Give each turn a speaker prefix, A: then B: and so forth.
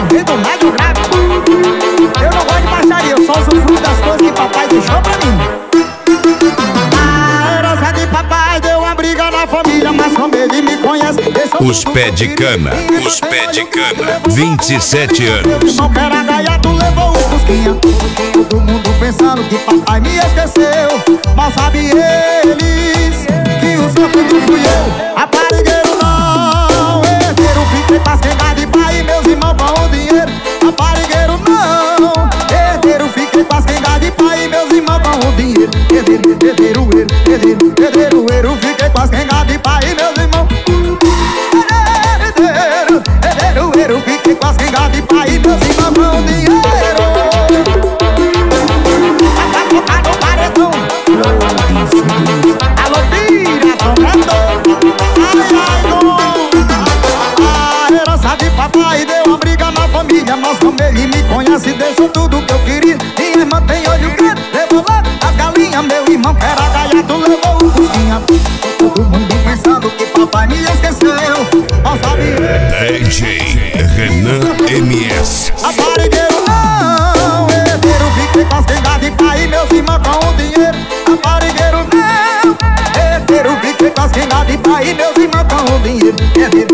A: rei do médio grave. Eu não gosto de baixaria, eu só usufruo das coisas que papai deixou pra mim. A herança de papai deu uma briga na família, mas como ele me conhece,
B: Os pé de cana, 27 anos.
A: Não era gaiato, levou o fusquinha. Todo mundo pensando que papai me esqueceu, mas sabe eles que o santo não fui eu. Aparigueiro não, herdeiro, fiquei pasquengar de pai e meus irmãos com o dinheiro. Aparigueiro não, herdeiro, fiquei pasquengar de pai e meus irmãos com o dinheiro. Herdeiro, fiquei pasquengar de pai e meus irmãos. Herdeiro, fiquei pasquengar de pai e meus irmãos com o dinheiro. Vai tocar no paredão. Alô, filha, tocando. A herança de papai deu uma briga na família, mas como ele me conhece, deixou tudo que eu queria. Minha irmã tem olho grande, levou lá as galinhas. Meu irmão que era gaiato, levou o fusquinha. Todo mundo pensando que papai me esqueceu, mas sabe
B: DJ Renan MS.
A: Aparigueiro não, herdeiro, fiquei pasquengar de pai e meus irmãos com o dinheiro. Aparigueiro não, herdeiro, fiquei pasquengar de pai e meus irmãos com o dinheiro.